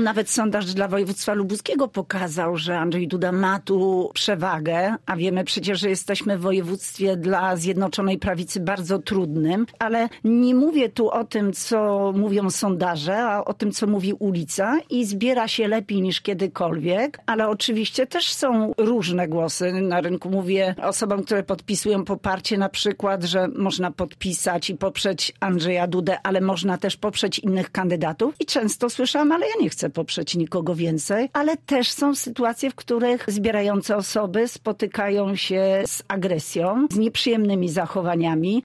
Nawet sondaż dla województwa lubuskiego pokazał, że Andrzej Duda ma tu przewagę, a wiemy przecież, że jesteśmy w województwie dla Zjednoczonej Prawicy bardzo trudnym, ale nie mówię tu o tym, co mówią sondaże, a o tym, co mówi ulica i zbiera się lepiej niż kiedykolwiek, ale oczywiście też są różne głosy na rynku. Mówię osobom, które podpisują poparcie na przykład, że można podpisać i poprzeć Andrzeja Dudę, ale można też poprzeć innych kandydatów i często słyszałam, ale ja nie chcę poprzeć nikogo więcej, ale też są sytuacje, w których zbierające osoby spotykają się z agresją, z nieprzyjemnymi zachowaniami.